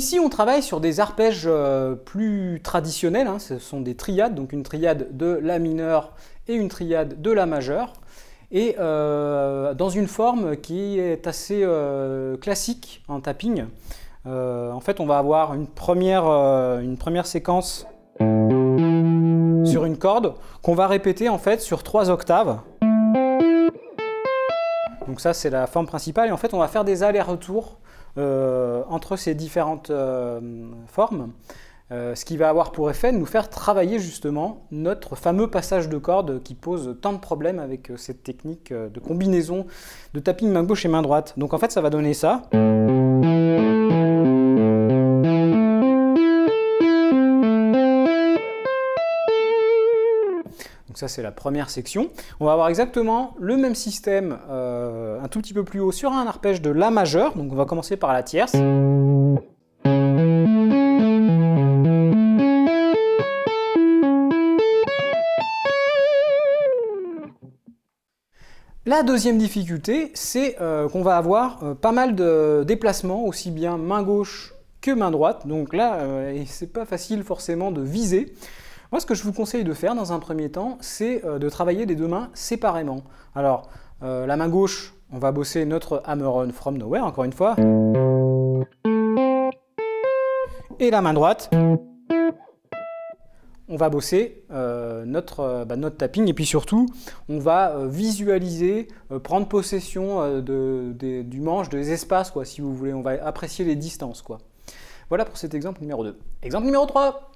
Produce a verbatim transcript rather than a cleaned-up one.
ici, on travaille sur des arpèges euh, plus traditionnels, hein. Ce sont des triades, donc une triade de la mineure et une triade de la majeure, et euh, dans une forme qui est assez euh, classique en tapping. Euh, en fait, on va avoir une première, euh, une première séquence sur une corde qu'on va répéter en fait sur trois octaves. Donc ça, c'est la forme principale, et en fait, on va faire des allers-retours euh, entre ces différentes euh, formes, euh, ce qui va avoir pour effet de nous faire travailler justement notre fameux passage de corde qui pose tant de problèmes avec cette technique de combinaison de tapping main gauche et main droite. Donc en fait, ça va donner ça. Donc ça, c'est la première section. On va avoir exactement le même système euh, un tout petit peu plus haut sur un arpège de la majeure. Donc on va commencer par la tierce. La deuxième difficulté, c'est euh, qu'on va avoir euh, pas mal de déplacements, aussi bien main gauche que main droite. Donc là, euh, c'est pas facile forcément de viser. Moi, ce que je vous conseille de faire dans un premier temps, c'est euh, de travailler les deux mains séparément. Alors, euh, la main gauche, on va bosser notre Hammer-On from Nowhere, encore une fois. Et la main droite, on va bosser euh, notre, euh, bah, notre tapping. Et puis surtout, on va euh, visualiser, euh, prendre possession euh, de, de, du manche, des espaces, quoi, si vous voulez. On va apprécier les distances, quoi. Voilà pour cet exemple numéro deux. Exemple numéro trois.